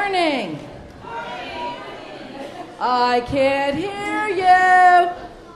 morning. I can't hear you.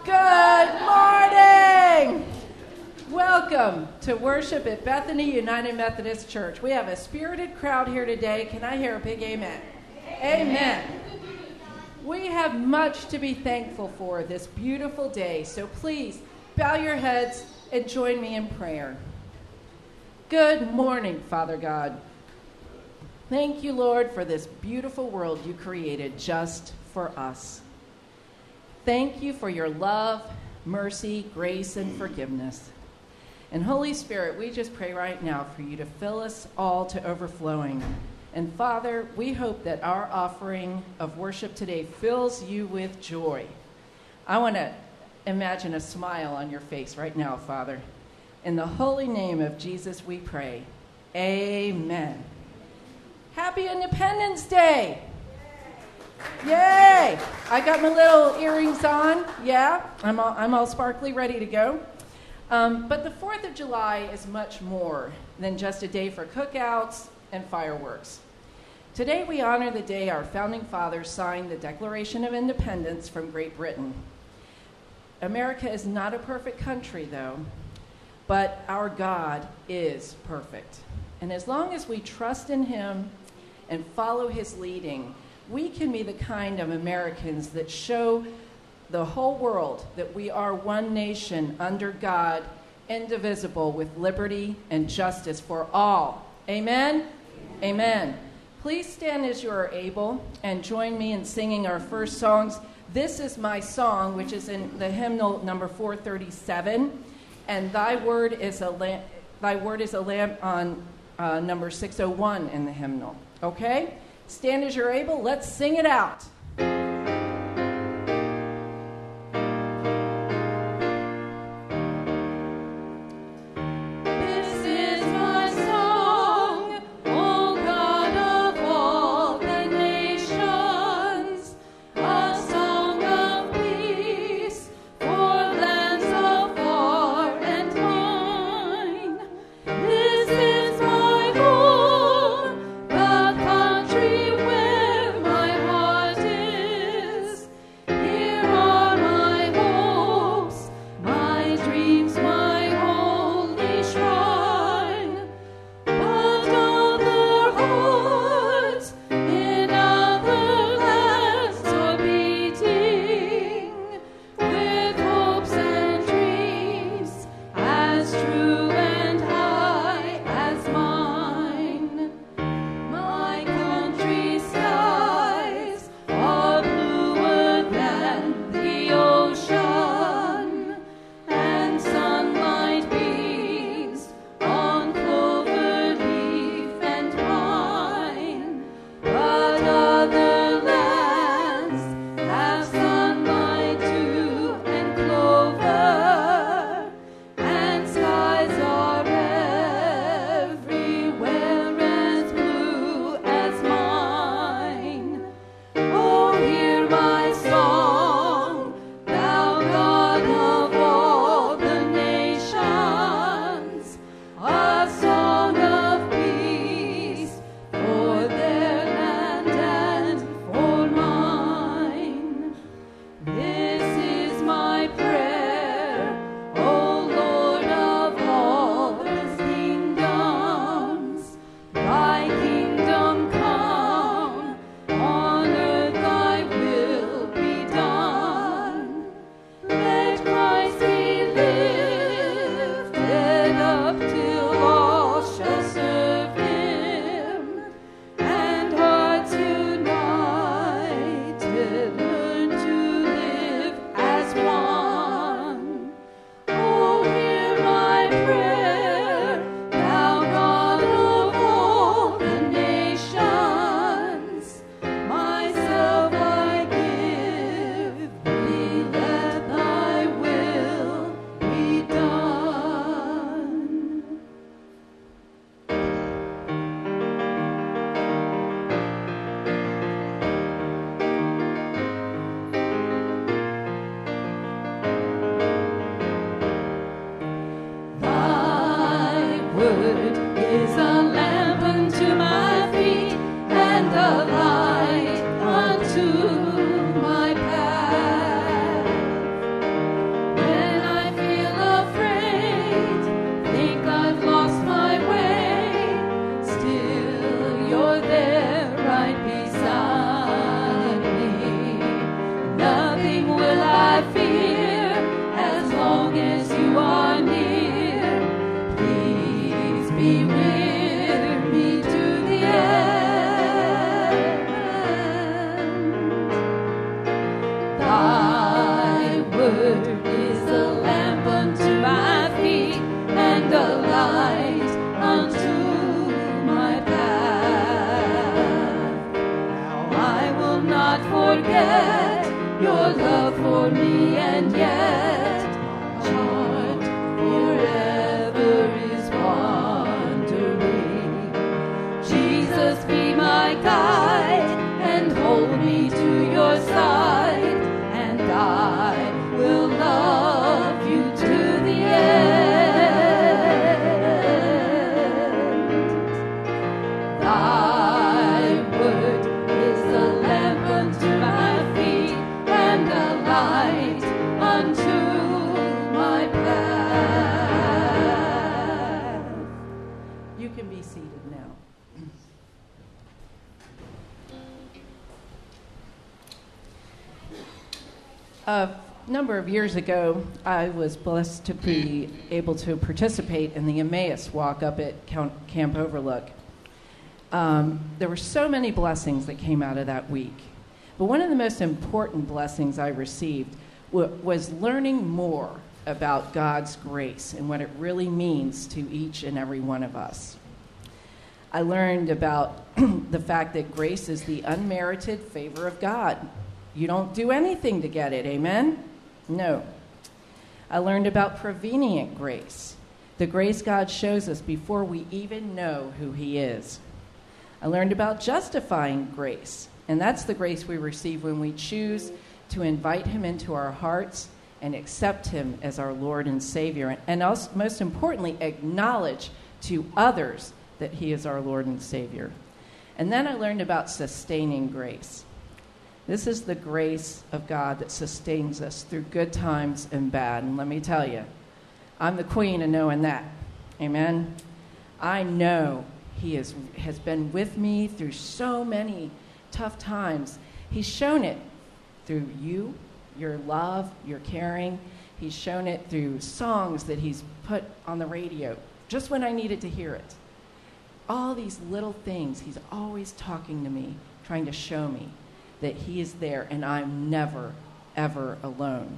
Good morning. Welcome to worship at Bethany United Methodist Church. We have a spirited crowd here today. Can I hear a big amen? Amen. We have much to be thankful for this beautiful day, so please bow your heads and join me in prayer. Good morning, Father God. Thank you, Lord, for this beautiful world you created just for us. Thank you for your love, mercy, grace, and forgiveness. And Holy Spirit, we just pray right now for you to fill us all to overflowing. And Father, we hope that our offering of worship today fills you with joy. I want to imagine a smile on your face right now, Father. In the holy name of Jesus we pray. Amen. Happy Independence Day. Yay! I got my little earrings on. Yeah, I'm all sparkly, ready to go. But the 4th of July is much more than just a day for cookouts and fireworks. Today we honor the day our founding fathers signed the Declaration of Independence from Great Britain. America is not a perfect country, though, but our God is perfect. And as long as we trust in him and follow his leading, we can be the kind of Americans that show the whole world that we are one nation under God, indivisible, with liberty and justice for all. Amen? Amen. Please stand as you are able and join me in singing our first songs. This is my song, which is in the hymnal number 437, and Thy Word is a Lamp on number 601 in the hymnal. Okay? Stand as you're able. Let's sing it out. word is a lamp unto my feet and a light be with me to the end. Thy word is a lamp unto my feet and a light unto my path. Now I will not forget your love for me, and yet my heart forever is wandering. Jesus, be my guide and hold me to your side, and I will love you to the end. Thy word is a lamp unto my feet and a light unto my path. You can be seated now. A number of years ago, I was blessed to be able to participate in the Emmaus walk up at Camp Overlook. There were so many blessings that came out of that week. But one of the most important blessings I received was learning more about God's grace and what it really means to each and every one of us. I learned about the fact that grace is the unmerited favor of God. You don't do anything to get it, amen? No. I learned about prevenient grace, the grace God shows us before we even know who he is. I learned about justifying grace, and that's the grace we receive when we choose to invite him into our hearts and accept him as our Lord and Savior, and also, most importantly, acknowledge to others that he is our Lord and Savior. And then I learned about sustaining grace. This is the grace of God that sustains us through good times and bad. And let me tell you, I'm the queen of knowing that. Amen? I know he has been with me through so many tough times. He's shown it through you, your love, your caring. He's shown it through songs that he's put on the radio just when I needed to hear it. All these little things, he's always talking to me, trying to show me that he is there and I'm never, ever alone.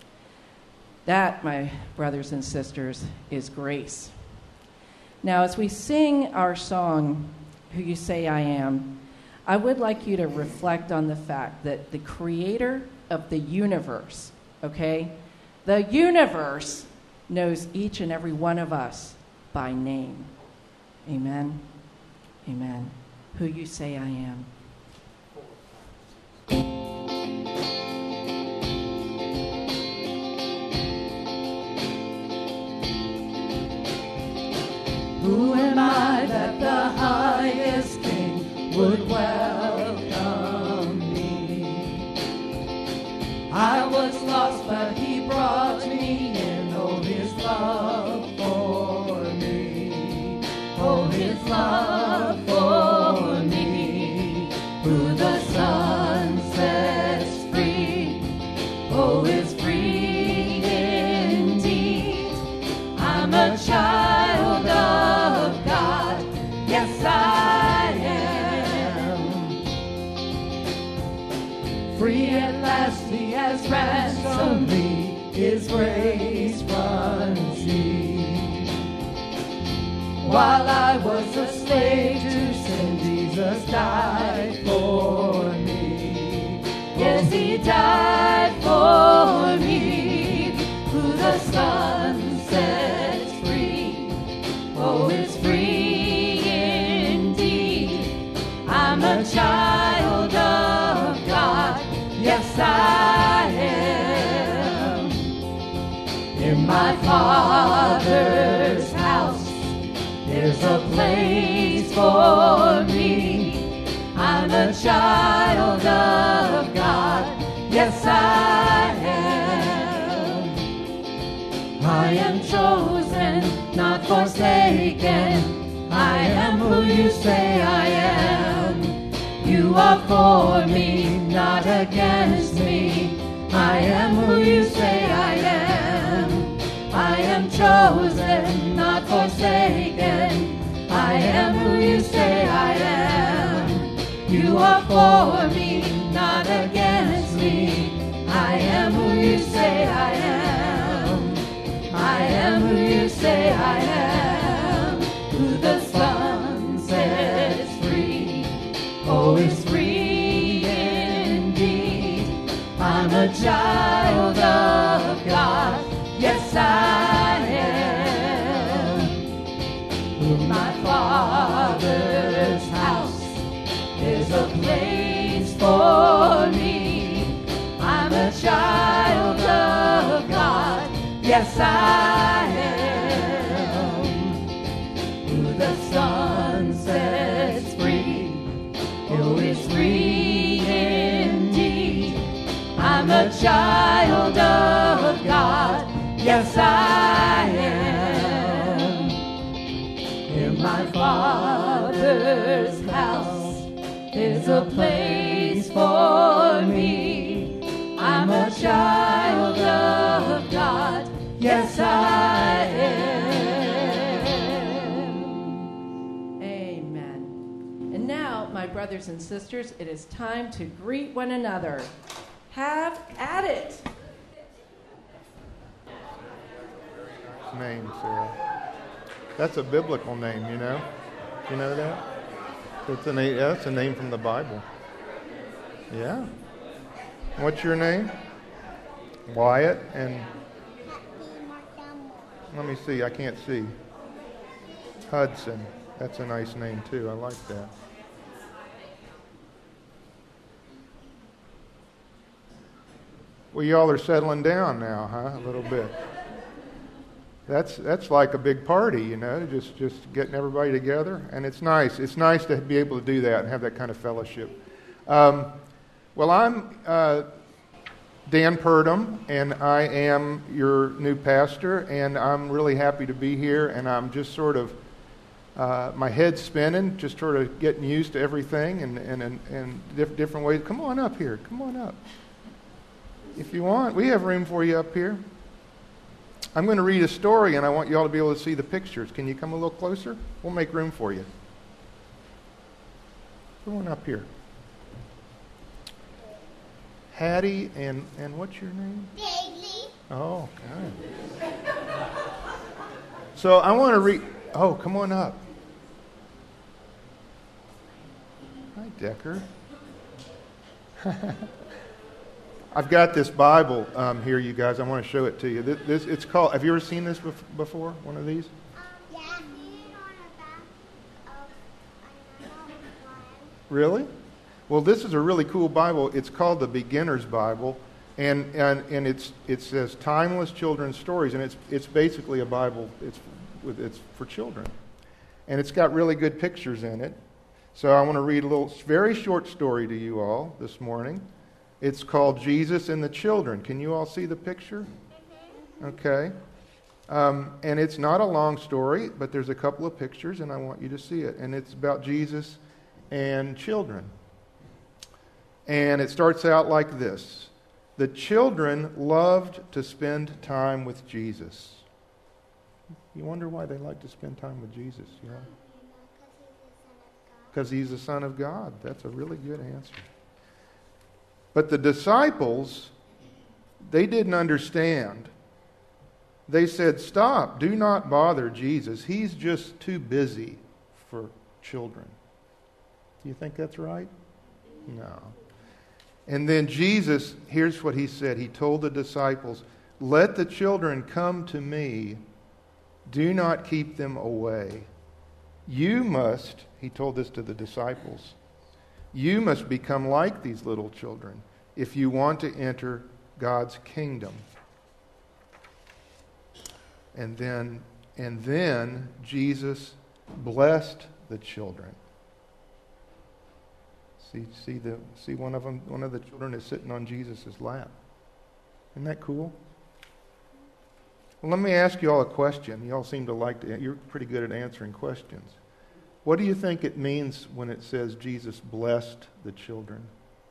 That, my brothers and sisters, is grace. Now, as we sing our song, Who You Say I Am, I would like you to reflect on the fact that the creator of the universe, okay, the universe knows each and every one of us by name. Amen. Amen. Who you say I am. Who am I that the highest King would welcome me? I was lost, but he brought me in. Oh, his love for me. Oh, his love for me. Who the Son sets free. Oh, is free indeed. I'm a child of God. Yes, I am. Free at last, he has ransomed me. His grace runs deep. While I was a slave to sin, Jesus died for me. Yes, he died for me. Who the Son sets free, oh, is free indeed. I'm a child of God. Yes, I am. In my Father's house, there's a place for me. I'm a child of God. Yes, I am. I am chosen, not forsaken. I am who you say I am. You are for me, not against me. I am who you say I am. I am chosen, not forsaken. are for me, not against me. I am who you say I am. I am who you say I am. Who the Son sets free, oh, is free indeed. I'm a child of God, yes I am. In my Father's house is a place for me. I'm a child of God, yes I am. Who the Son sets free, oh, is free indeed. I'm a child of God, yes I am. In my Father's house is a place for me. I'm a child of God, yes I am. Amen. And now, my brothers and sisters, it is time to greet one another. Have at it. Name, Sarah. That's a biblical name, you know? You know that? That's a name from the Bible. Yeah. What's your name? Wyatt and... Let me see, I can't see. Hudson. That's a nice name too. I like that. Well, y'all are settling down now, huh? A little bit. That's like a big party, you know, just getting everybody together, and it's nice. It's nice to be able to do that and have that kind of fellowship. Well, I'm Dan Purdom, and I am your new pastor, and I'm really happy to be here, and I'm just sort of my head's spinning, just sort of getting used to everything and different ways. Come on up here. Come on up. If you want, we have room for you up here. I'm going to read a story, and I want you all to be able to see the pictures. Can you come a little closer? We'll make room for you. Come on up here. Hattie and what's your name? Daisy. Oh, God. So I want to read... Oh, come on up. Hi, Decker. I've got this Bible here, you guys. I want to show it to you. This it's called. Have you ever seen this before? One of these? Yeah, I've seen it on the back of another one. Really? Well, this is a really cool Bible. It's called the Beginner's Bible, and it says Timeless Children's Stories, and it's basically a Bible. It's for children, and it's got really good pictures in it. So I want to read a little, very short story to you all this morning. It's called Jesus and the Children. Can you all see the picture? Okay. And it's not a long story, but there's a couple of pictures, and I want you to see it. And it's about Jesus and children. And it starts out like this. The children loved to spend time with Jesus. You wonder why they like to spend time with Jesus, you know? Because he's the Son of God. That's a really good answer. But the disciples, they didn't understand. They said, "Stop, do not bother Jesus. He's just too busy for children." Do you think that's right? No. And then Jesus, here's what he said. He told the disciples, "Let the children come to me. Do not keep them away. You must," he told this to the disciples, "you must become like these little children if you want to enter God's kingdom." And then Jesus blessed the children. See one of them, one of the children is sitting on Jesus' lap. Isn't that cool? Well, let me ask you all a question. You all seem to like to, you're pretty good at answering questions. What do you think it means when it says Jesus blessed the children?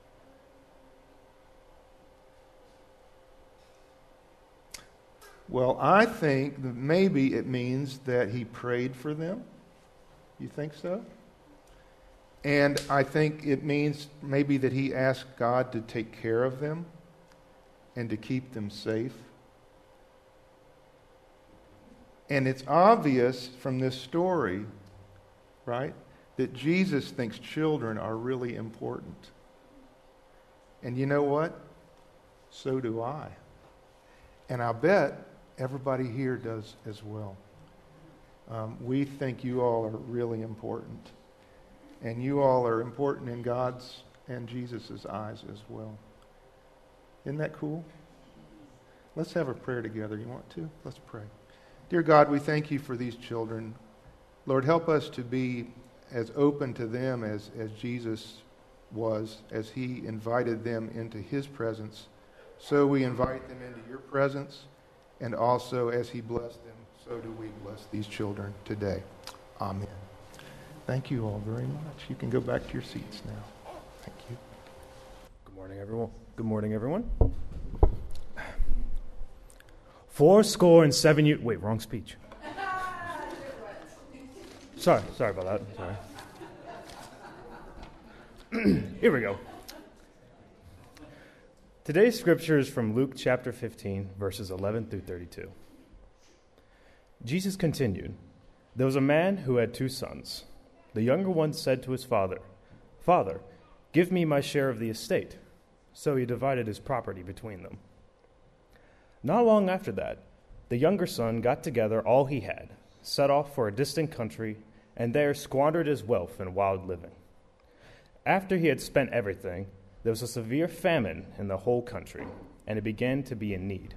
Well, I think that maybe it means that he prayed for them. You think so? And I think it means maybe that he asked God to take care of them and to keep them safe. And it's obvious from this story, right, that Jesus thinks children are really important. And you know what? So do I. And I bet everybody here does as well. We think you all are really important. And you all are important in God's and Jesus' eyes as well. Isn't that cool? Let's have a prayer together. You want to? Let's pray. Dear God, we thank you for these children. Lord, help us to be as open to them as Jesus was, as he invited them into his presence. So we invite them into your presence, and also as he blessed them, so do we bless these children today. Amen. Thank you all very much. You can go back to your seats now. Thank you. Good morning, everyone. Good morning, everyone. fourscore and years. Wait, wrong speech. Sorry about that. Sorry. Here we go. Today's scripture is from Luke chapter 15, verses 11 through 32. Jesus continued, "There was a man who had 2 sons. The younger one said to his father, 'Father, give me my share of the estate.' So he divided his property between them. Not long after that, the younger son got together all he had, set off for a distant country, and there squandered his wealth in wild living. After he had spent everything, there was a severe famine in the whole country, and he began to be in need.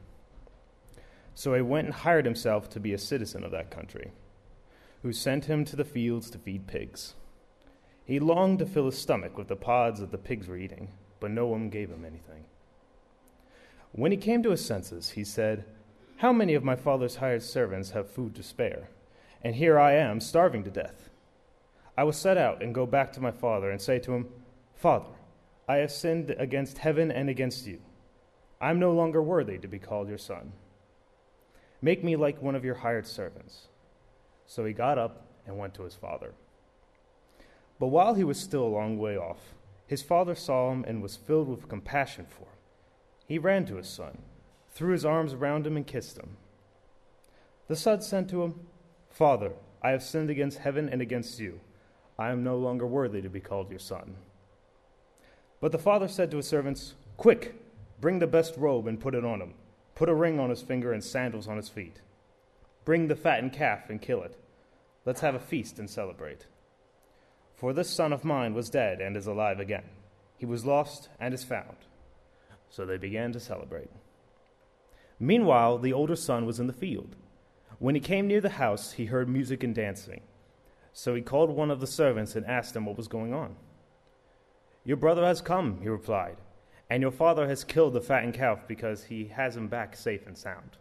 So he went and hired himself to be a citizen of that country, who sent him to the fields to feed pigs. He longed to fill his stomach with the pods that the pigs were eating, but no one gave him anything. When he came to his senses, he said, 'How many of my father's hired servants have food to spare? And here I am, starving to death. I will set out and go back to my father and say to him, Father, I have sinned against heaven and against you. I am no longer worthy to be called your son. Make me like one of your hired servants.' So he got up and went to his father. But while he was still a long way off, his father saw him and was filled with compassion for him. He ran to his son, threw his arms around him, and kissed him. The son said to him, 'Father, I have sinned against heaven and against you. I am no longer worthy to be called your son.' But the father said to his servants, 'Quick, bring the best robe and put it on him. Put a ring on his finger and sandals on his feet. Bring the fattened calf and kill it. Let's have a feast and celebrate. For this son of mine was dead and is alive again. He was lost and is found.' So they began to celebrate. Meanwhile, the older son was in the field. When he came near the house, he heard music and dancing. So he called one of the servants and asked him what was going on. 'Your brother has come,' he replied, 'and your father has killed the fattened calf because he has him back safe and sound.'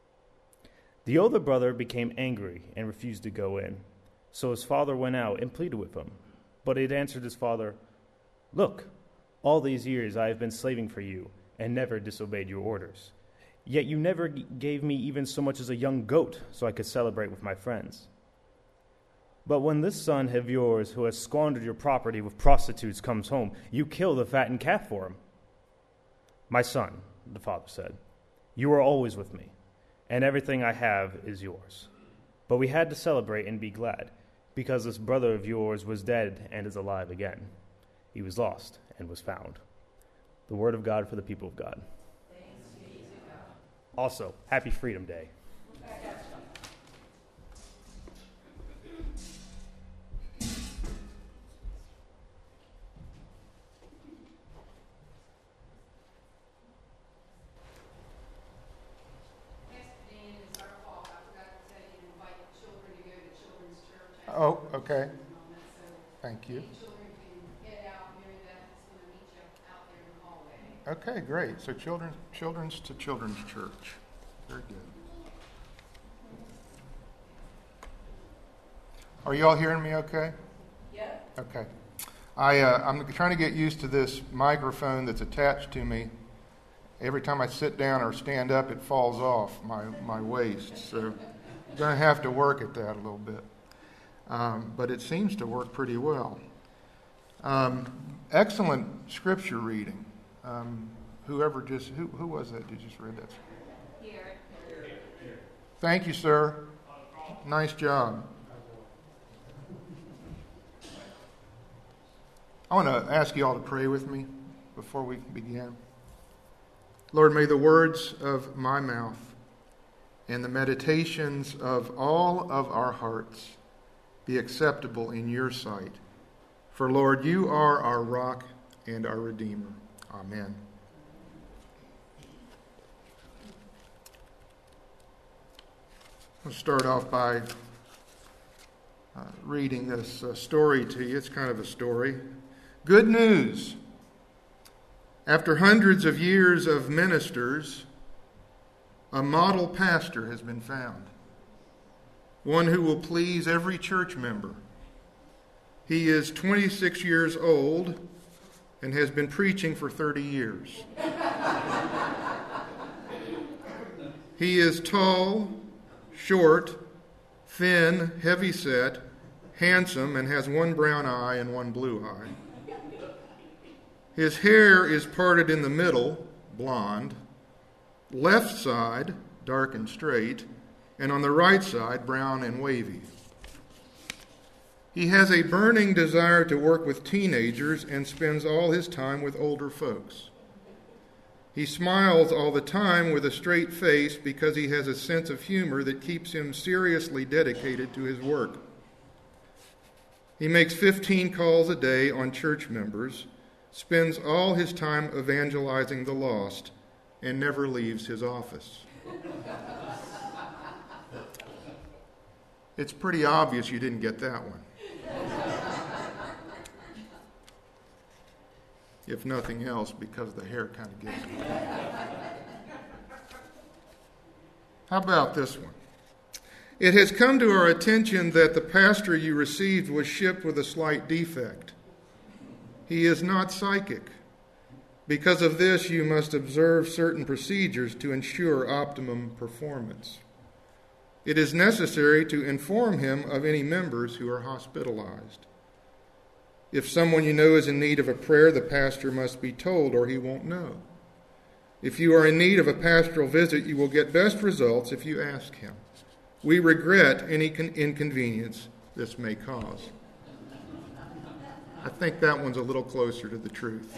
The older brother became angry and refused to go in. So his father went out and pleaded with him. But he answered his father, 'Look, all these years I have been slaving for you and never disobeyed your orders. Yet you never gave me even so much as a young goat so I could celebrate with my friends. But when this son of yours who has squandered your property with prostitutes comes home, you kill the fattened calf for him.' 'My son,' the father said, 'you are always with me, and everything I have is yours. But we had to celebrate and be glad, because this brother of yours was dead and is alive again. He was lost and was found.'" The word of God for the people of God. Thanks be to God. Also, happy Freedom Day. Oh, okay. Thank you. Okay, great. So children's to children's church. Very good. Are you all hearing me okay? Yeah. Okay. I'm trying to get used to this microphone that's attached to me. Every time I sit down or stand up, it falls off my waist. So I'm going to have to work at that a little bit. But it seems to work pretty well. Excellent scripture reading. Who was that who just read that? Here. Thank you, sir. Nice job. I want to ask you all to pray with me before we begin. Lord, may the words of my mouth and the meditations of all of our hearts be acceptable in your sight. For, Lord, you are our rock and our Redeemer. Amen. I'll start off by reading this story to you. It's kind of a story. Good news. After hundreds of years of ministers, a model pastor has been found. One who will please every church member. He is 26 years old and has been preaching for 30 years. He is tall, short, thin, heavy-set, handsome, and has one brown eye and one blue eye. His hair is parted in the middle, blonde, left side, dark and straight, and on the right side, brown and wavy. He has a burning desire to work with teenagers and spends all his time with older folks. He smiles all the time with a straight face because he has a sense of humor that keeps him seriously dedicated to his work. He makes 15 calls a day on church members, spends all his time evangelizing the lost, and never leaves his office. It's pretty obvious you didn't get that one. If nothing else, because the hair kind of gets me. How about this one? It has come to our attention that the pastor you received was shipped with a slight defect. He is not psychic. Because of this, you must observe certain procedures to ensure optimum performance. It is necessary to inform him of any members who are hospitalized. If someone you know is in need of a prayer, the pastor must be told or he won't know. If you are in need of a pastoral visit, you will get best results if you ask him. We regret any inconvenience this may cause. I think that one's a little closer to the truth.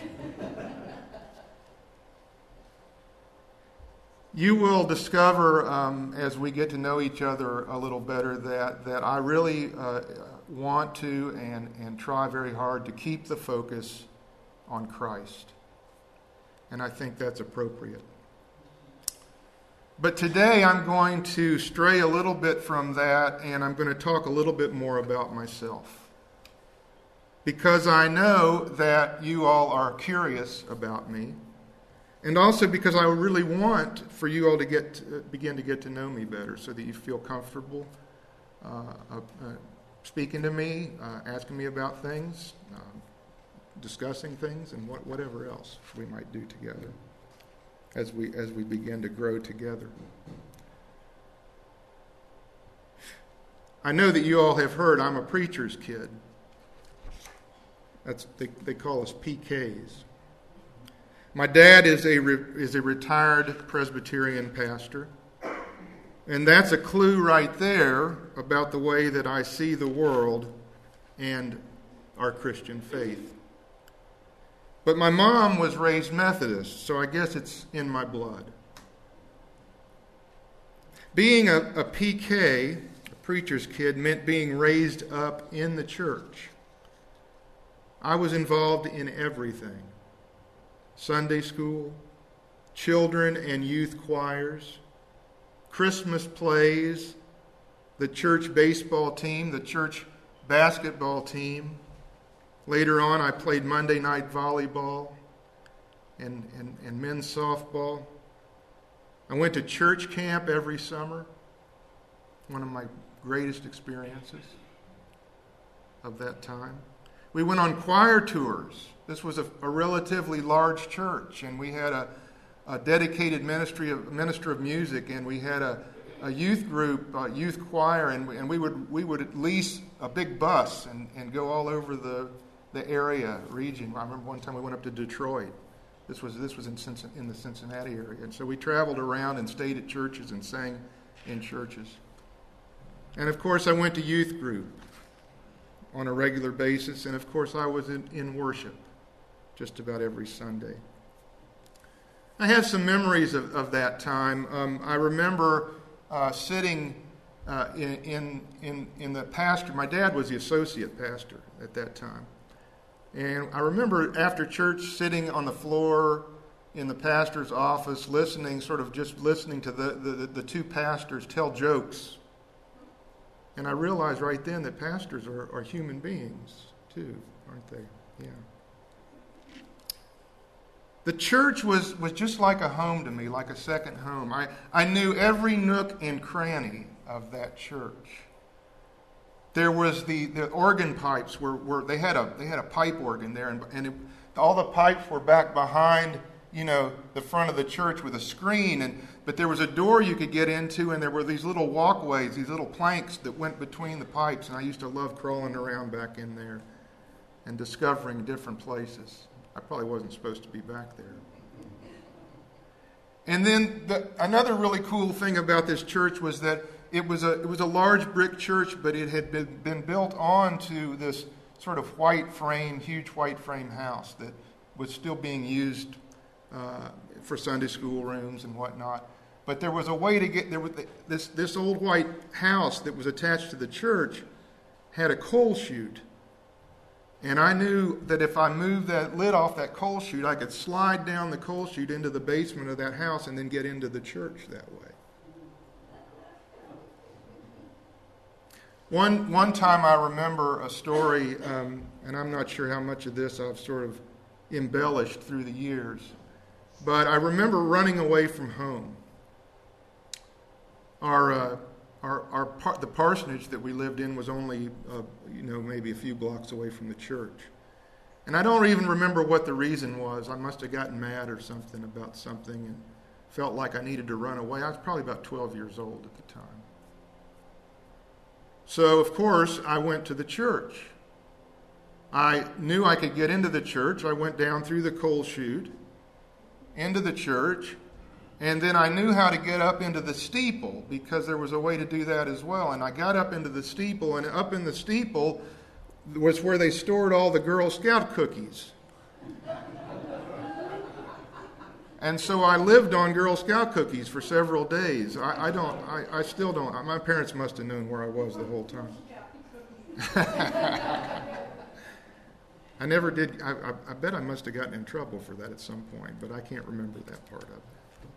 You will discover as we get to know each other a little better that I really want to and try very hard to keep the focus on Christ. And I think that's appropriate. But today I'm going to stray a little bit from that, and I'm going to talk a little bit more about myself. Because I know that you all are curious about me. And also because I really want for you all to begin to get to know me better so that you feel comfortable speaking to me, asking me about things, discussing things, and whatever else we might do together as we begin to grow together. I know that you all have heard I'm a preacher's kid. They call us PKs. My dad is a retired Presbyterian pastor, and that's a clue right there about the way that I see the world and our Christian faith. But my mom was raised Methodist, so I guess it's in my blood. Being a PK, a preacher's kid, meant being raised up in the church. I was involved in everything. Sunday school, children and youth choirs, Christmas plays, the church baseball team, the church basketball team. Later on, I played Monday night volleyball and men's softball. I went to church camp every summer, one of my greatest experiences of that time. We went on choir tours. This was a relatively large church, and we had a dedicated minister of music, and we had a youth group, youth choir, and we would lease a big bus and go all over the the area, region. I remember one time we went up to Detroit. This was in the Cincinnati area. And so we traveled around and stayed at churches and sang in churches. And of course I went to youth group on a regular basis. And of course I was in worship just about every Sunday. I have some memories of that time. I remember sitting in the pastor. My dad was the associate pastor at that time. And I remember after church sitting on the floor in the pastor's office, listening to the two pastors tell jokes. And I realized right then that pastors are human beings too, aren't they? Yeah. The church was just like a home to me, like a second home. I knew every nook and cranny of that church. There was the organ pipes were they had a pipe organ there, and all the pipes were back behind the front of the church with a screen, but there was a door you could get into, and there were these little walkways, these little planks that went between the pipes, and I used to love crawling around back in there and discovering different places. I probably wasn't supposed to be back there. And then another really cool thing about this church was that it was a large brick church, but it had been built onto this sort of huge white frame house that was still being used for Sunday school rooms and whatnot. But there was a way to get there. This old white house that was attached to the church had a coal chute. And I knew that if I moved that lid off that coal chute, I could slide down the coal chute into the basement of that house and then get into the church that way. One time I remember a story, and I'm not sure how much of this I've sort of embellished through the years, but I remember running away from home. The parsonage that we lived in was only, maybe a few blocks away from the church. And I don't even remember what the reason was. I must have gotten mad or something about something and felt like I needed to run away. I was probably about 12 years old at the time. So, of course, I went to the church. I knew I could get into the church. I went down through the coal chute into the church. And then I knew how to get up into the steeple because there was a way to do that as well. And I got up into the steeple, and up in the steeple was where they stored all the Girl Scout cookies. And so I lived on Girl Scout cookies for several days. I still don't. My parents must have known where I was the whole time. I never did. I bet I must have gotten in trouble for that at some point, but I can't remember that part of it.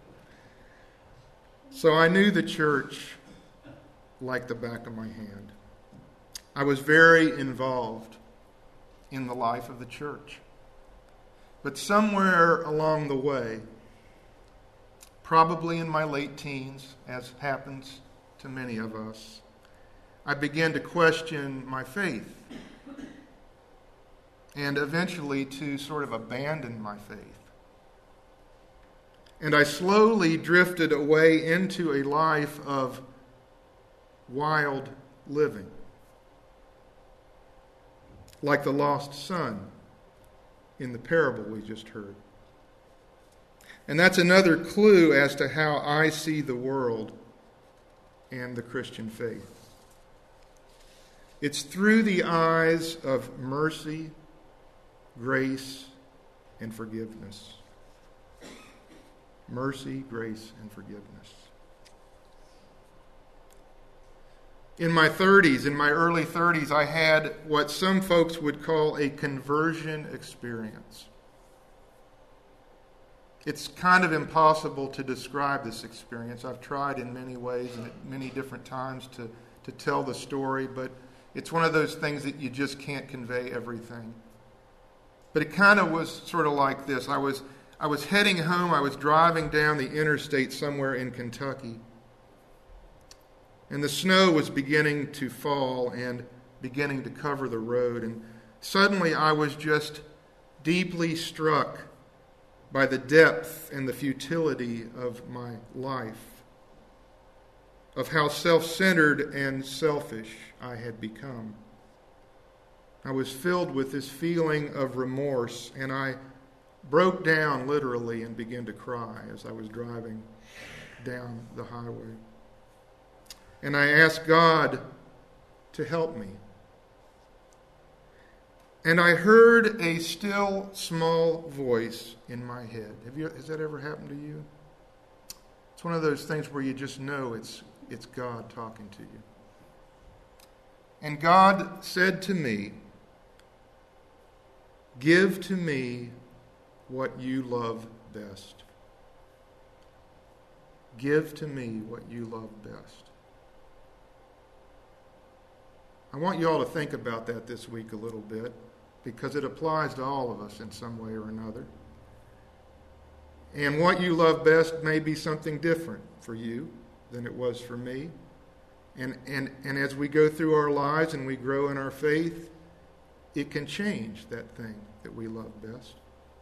So I knew the church like the back of my hand. I was very involved in the life of the church. But somewhere along the way, probably in my late teens, as happens to many of us, I began to question my faith and eventually to sort of abandon my faith. And I slowly drifted away into a life of wild living, like the lost son in the parable we just heard. And that's another clue as to how I see the world and the Christian faith. It's through the eyes of mercy, grace, and forgiveness. Mercy, grace, and forgiveness. In my early 30s, I had what some folks would call a conversion experience. It's kind of impossible to describe this experience. I've tried in many ways and at many different times to tell the story, but it's one of those things that you just can't convey everything. But it kind of was sort of like this. I was heading home. I was driving down the interstate somewhere in Kentucky. And the snow was beginning to fall and beginning to cover the road. And suddenly I was just deeply struck by the depth and the futility of my life, of how self-centered and selfish I had become. I was filled with this feeling of remorse, and I broke down literally and began to cry as I was driving down the highway. And I asked God to help me. And I heard a still small voice in my head. Has that ever happened to you? It's one of those things where you just know it's God talking to you. And God said to me, "Give to me what you love best." Give to me what you love best. I want you all to think about that this week a little bit, because it applies to all of us in some way or another. And what you love best may be something different for you than it was for me. And as we go through our lives and we grow in our faith, it can change that thing that we love best.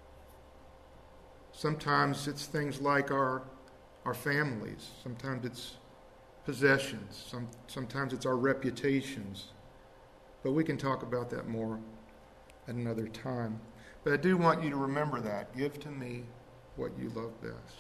Sometimes it's things like our families. Sometimes it's possessions. Sometimes it's our reputations. But we can talk about that more at another time. But I do want you to remember that. Give to me what you love best.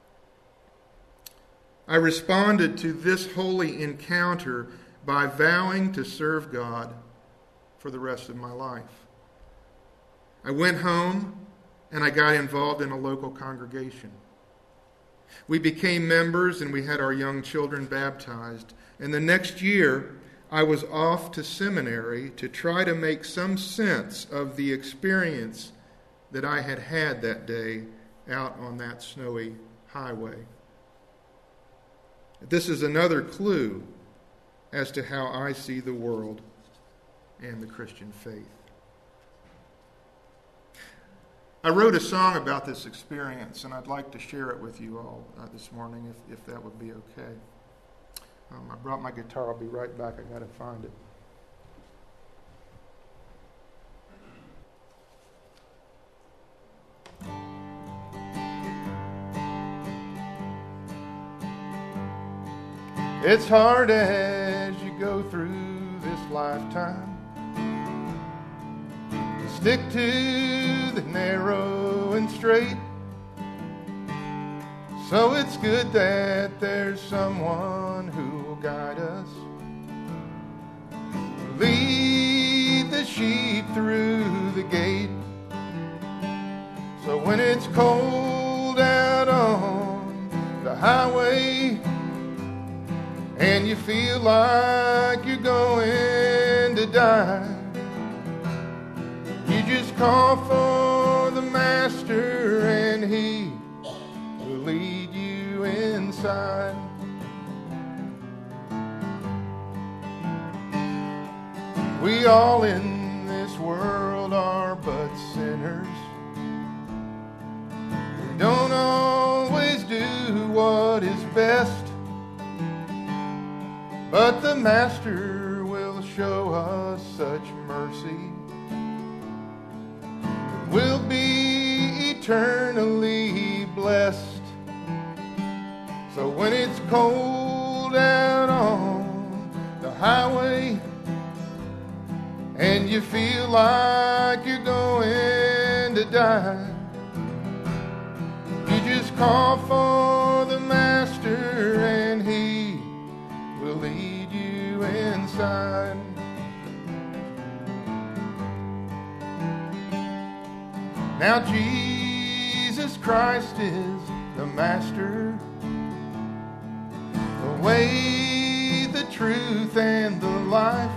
I responded to this holy encounter by vowing to serve God for the rest of my life. I went home and I got involved in a local congregation. We became members and we had our young children baptized. And the next year, I was off to seminary to try to make some sense of the experience that I had had that day out on that snowy highway. This is another clue as to how I see the world and the Christian faith. I wrote a song about this experience, and I'd like to share it with you all this morning, if that would be okay. I brought my guitar. I'll be right back. I got to find it. It's hard as you go through this lifetime to stick to the narrow and straight. So it's good that there's someone who will guide us, lead the sheep through the gate. So when it's cold out on the highway and you feel like you're going to die, you just call for the Master and He will lead you inside. We all in this world are but sinners. We don't always do what is best, but the Master will show us such mercy. We'll be eternally blessed. So when it's cold out on the highway and you feel like you're going to die, you just call for the Master and He will lead you inside. Now Jesus Christ is the Master, the way, the truth, and the life.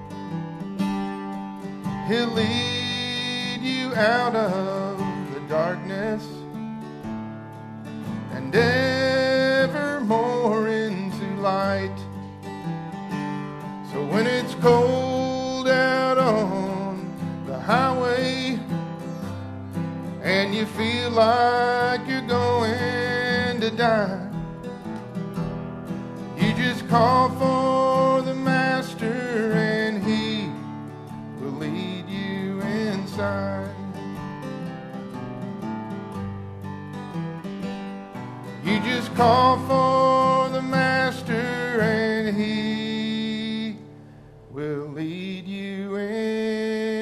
He'll lead you out of the darkness and evermore into light. So when it's cold out on the highway and you feel like you're going to die, you just call for the Master and He will lead you inside. You just call for the Master and He will lead you inside.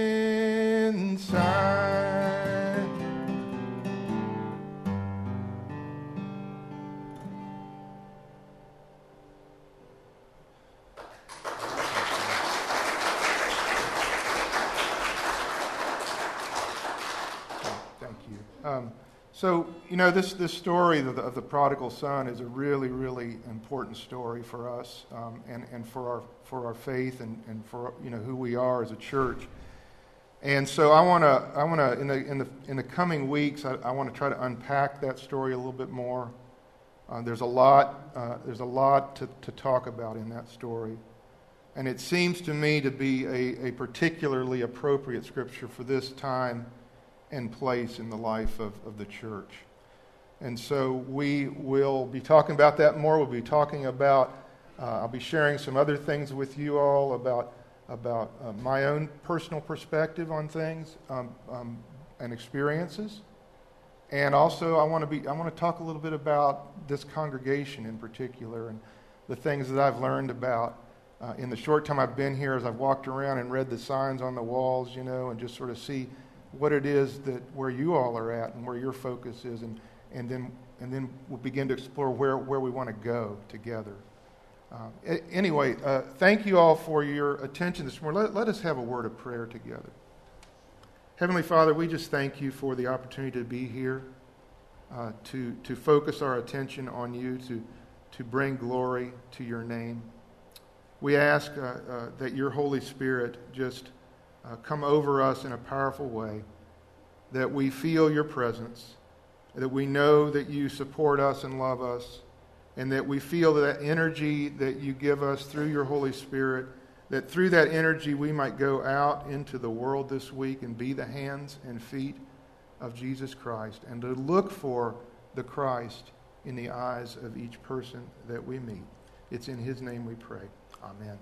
So, this story of the prodigal son is a really, really important story for us, and for our faith and for who we are as a church. And so I want to in the coming weeks I want to try to unpack that story a little bit more. There's a lot to talk about in that story, and it seems to me to be a particularly appropriate scripture for this time and place in the life of the church. And so we will be talking about that more. We'll be talking about, I'll be sharing some other things with you all about my own personal perspective on things and experiences. And also I want to talk a little bit about this congregation in particular and the things that I've learned about in the short time I've been here as I've walked around and read the signs on the walls, and just sort of see what it is where you all are at and where your focus is, and then we'll begin to explore where we want to go together. Anyway, thank you all for your attention this morning. Let us have a word of prayer together. Heavenly Father, we just thank you for the opportunity to be here, to focus our attention on you, to bring glory to your name. We ask that your Holy Spirit just come over us in a powerful way, that we feel your presence, that we know that you support us and love us, and that we feel that energy that you give us through your Holy Spirit, that through that energy we might go out into the world this week and be the hands and feet of Jesus Christ, and to look for the Christ in the eyes of each person that we meet. It's in his name we pray. Amen.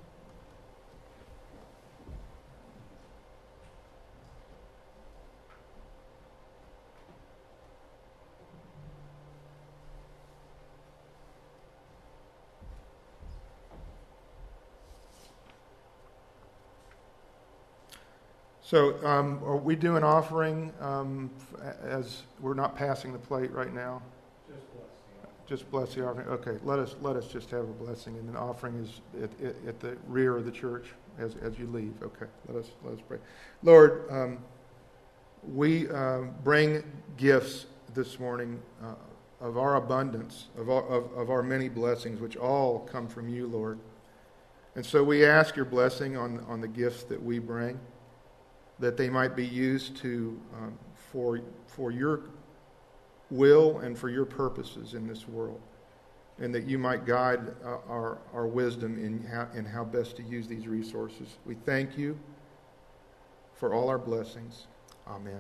So are we doing offering as we're not passing the plate right now? Just bless the offering. Okay, let us just have a blessing, and then offering is at the rear of the church as you leave. Okay, let us pray. Lord, we bring gifts this morning of our abundance, of our many blessings, which all come from you, Lord. And so we ask your blessing on the gifts that we bring, that they might be used for your will and for your purposes in this world, and that you might guide our wisdom in how best to use these resources. We thank you for all our blessings. Amen.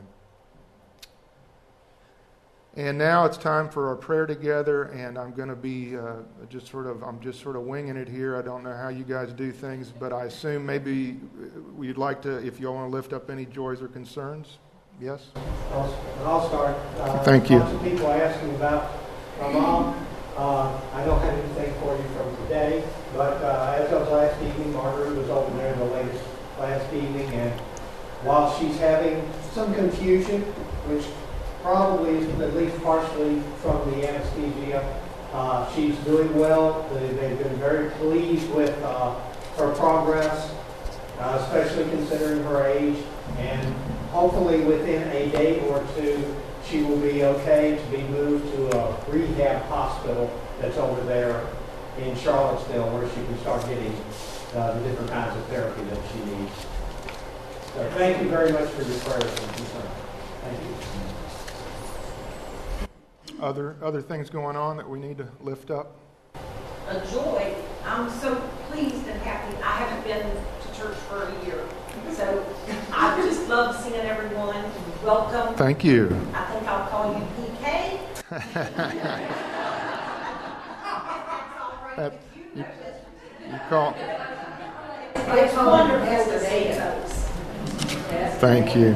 And now it's time for our prayer together, and I'm going to be just sort of winging it here. I don't know how you guys do things, but I assume maybe we'd like to, if you all want to lift up any joys or concerns. Yes? I'll start. Thank you. Lots of people asking about my mom. I don't have anything for you from today, but as of last evening, Margaret was over there last evening, and while she's having some confusion, which probably is at least partially from the anesthesia, she's doing well. They've been very pleased with her progress, especially considering her age, and hopefully within a day or two she will be okay to be moved to a rehab hospital that's over there in Charlottesville, where she can start getting the different kinds of therapy that she needs. So thank you very much for your prayers and concern. Thank you. Other things going on that we need to lift up? A joy. I'm so pleased and happy. I haven't been to church for a year, so I just love seeing everyone. Welcome. Thank you. I think I'll call you PK. You call. It's wonderful to see those. Thank you.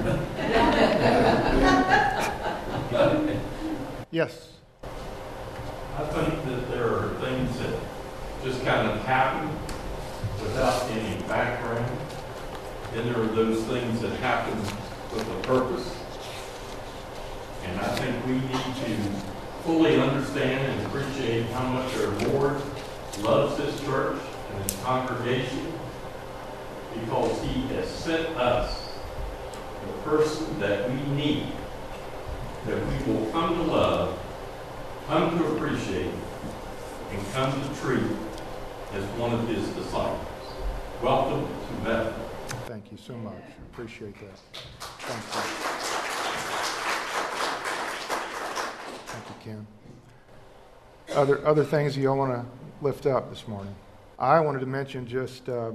Yes. I think that there are things that just kind of happen without any background. Then there are those things that happen with a purpose. And I think we need to fully understand and appreciate how much our Lord loves this church and this congregation, because he has sent us the person that we need that we will come to love, come to appreciate, and come to treat as one of his disciples. Welcome to Bethel. Thank you so much. Appreciate that. Thank you. Thank you, Ken. Other things you all want to lift up this morning? I wanted to mention just a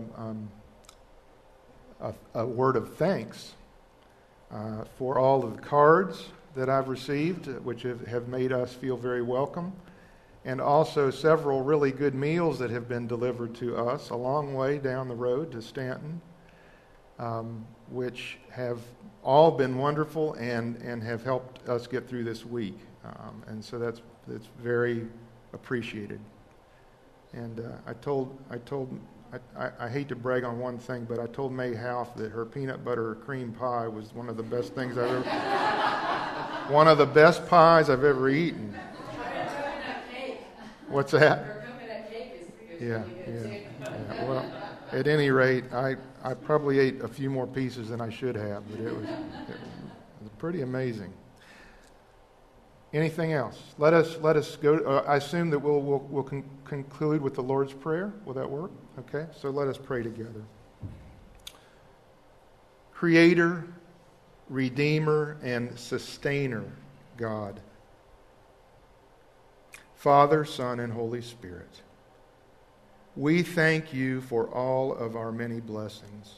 word of thanks for all of the cards that I've received, which have made us feel very welcome, and also several really good meals that have been delivered to us a long way down the road to Stanton, which have all been wonderful and have helped us get through this week. And so that's very appreciated. And I hate to brag on one thing, but I told May Half that her peanut butter cream pie was one of the best things one of the best pies I've ever eaten. What's that? Her coconut cake is Yeah, really good too. yeah. Well, at any rate, I probably ate a few more pieces than I should have, but it was pretty amazing. Anything else? Let us go. I assume that we'll conclude with the Lord's Prayer. Will that work? Okay. So let us pray together. Creator, Redeemer, and Sustainer, God, Father, Son, and Holy Spirit, we thank you for all of our many blessings,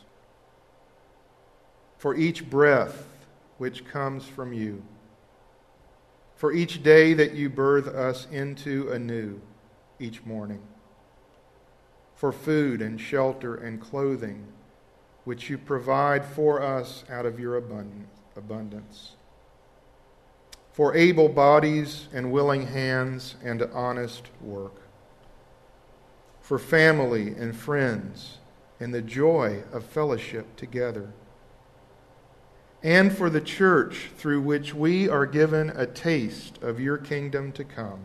for each breath which comes from you, for each day that you birth us into anew each morning, for food and shelter and clothing which you provide for us out of your abundance, for able bodies and willing hands and honest work, for family and friends and the joy of fellowship together, and for the church through which we are given a taste of your kingdom to come,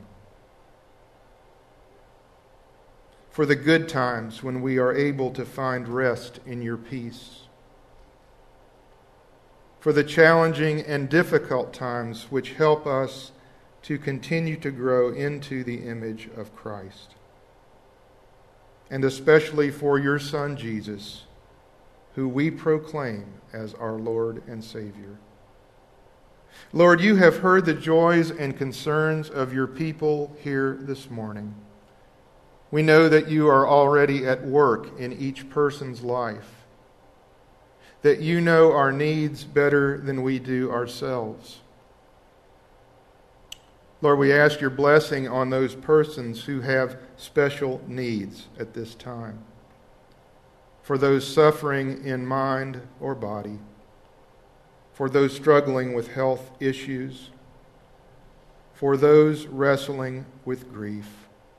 for the good times when we are able to find rest in your peace, for the challenging and difficult times which help us to continue to grow into the image of Christ, and especially for your Son, Jesus, who we proclaim as our Lord and Savior. Lord, you have heard the joys and concerns of your people here this morning. We know that you are already at work in each person's life, that you know our needs better than we do ourselves. Lord, we ask your blessing on those persons who have special needs at this time, for those suffering in mind or body, for those struggling with health issues, for those wrestling with grief,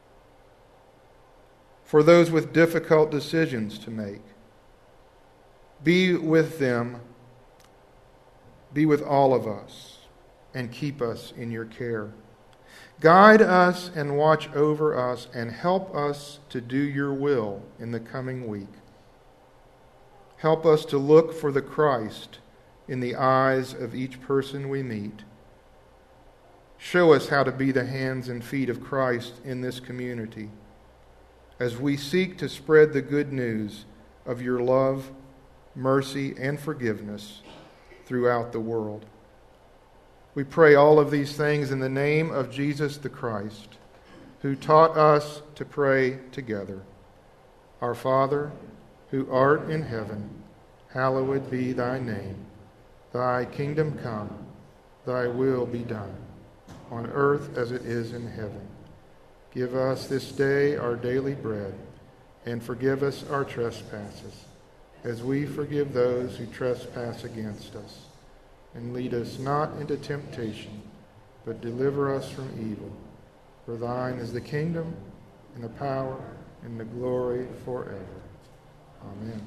for those with difficult decisions to make. Be with them, be with all of us, and keep us in your care. Guide us and watch over us and help us to do your will in the coming week. Help us to look for the Christ in the eyes of each person we meet. Show us how to be the hands and feet of Christ in this community as we seek to spread the good news of your love, mercy, and forgiveness throughout the world. We pray all of these things in the name of Jesus the Christ, who taught us to pray together. Our Father, who art in heaven, hallowed be thy name. Thy kingdom come, thy will be done, on earth as it is in heaven. Give us this day our daily bread, and forgive us our trespasses, as we forgive those who trespass against us. And lead us not into temptation, but deliver us from evil. For thine is the kingdom, and the power, and the glory forever. Amen.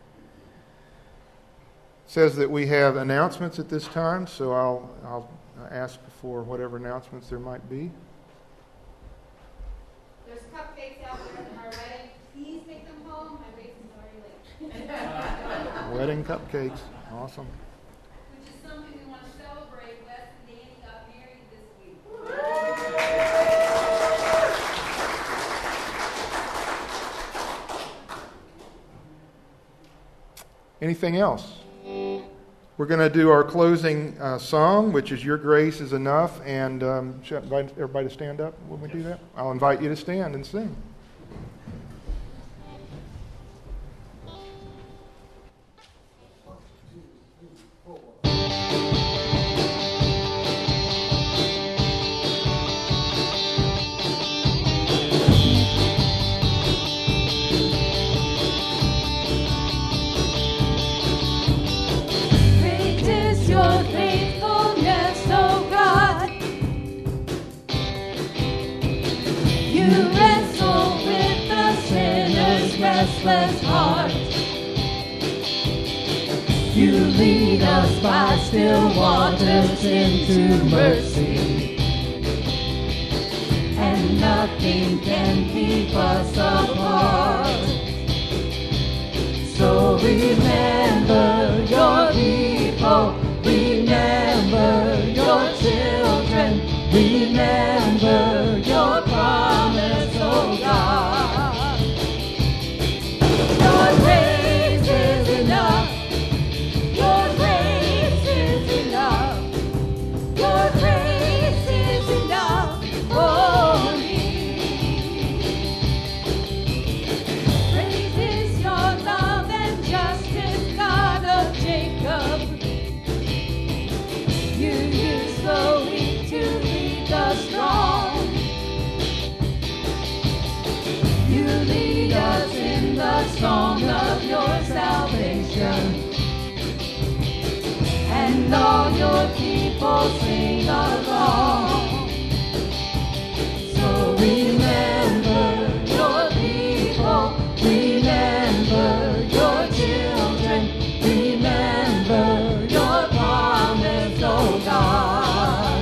It says that we have announcements at this time, so I'll ask for whatever announcements there might be. There's cupcakes out there that are ready. Please take them home. My race is already late. Wedding cupcakes. Awesome. Which is something we want to celebrate. Wes and Danny got Anything else? We're going to do our closing song, which is Your Grace is Enough. And should I invite everybody to stand up when we do that? I'll invite you to stand and sing. Restless heart. You lead us by still waters into mercy, and nothing can keep us apart. So remember your people, remember your children, remember your promise, oh God. Your grace is enough. Your grace is enough. Your grace is enough for me. Great is your love and justice, God of Jacob. You use the weak to lead the strong. You lead us in the song of your salvation, and all your people sing along. So remember your people, remember your children, remember your promise, oh God.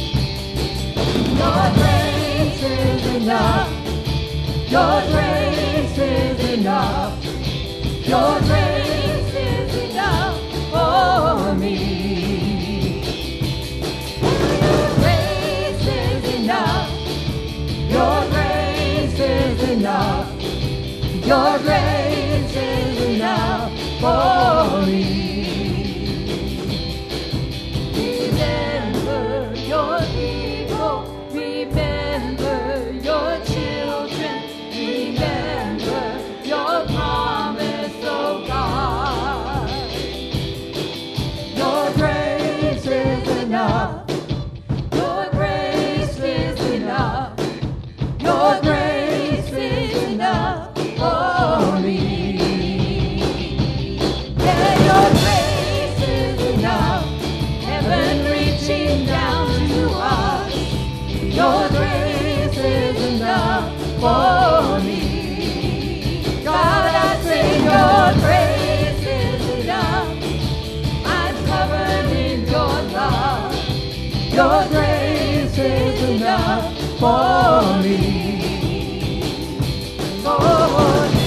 Your grace is enough. Your grace is enough. Your grace is enough for me. Your grace is enough. Your grace is enough. Your grace is enough for me. Remember your people. Remember your children. Remember your promise, oh God. Your grace is enough. Your grace is enough. Your grace is enough for me. Yeah, your grace is enough. Heaven reaching down to us. Your grace is enough for me. God, I say your grace is enough. I'm covered in your love. Your grace is enough for me. For me.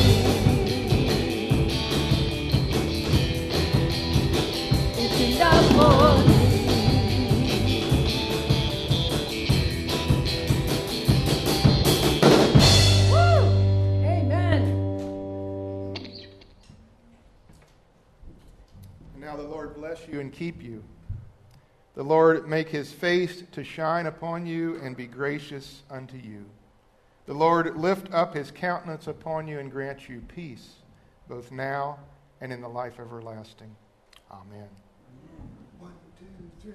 It's enough for me. Now the Lord bless you and keep you. The Lord make his face to shine upon you and be gracious unto you. The Lord lift up his countenance upon you and grant you peace, both now and in the life everlasting. Amen. 1, 2,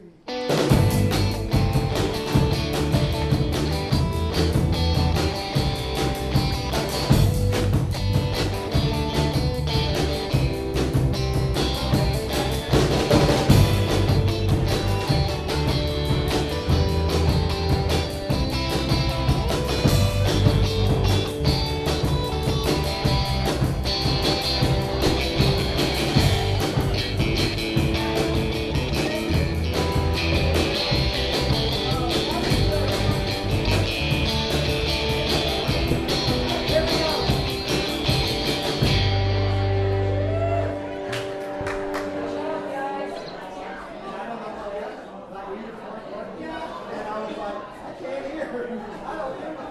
3.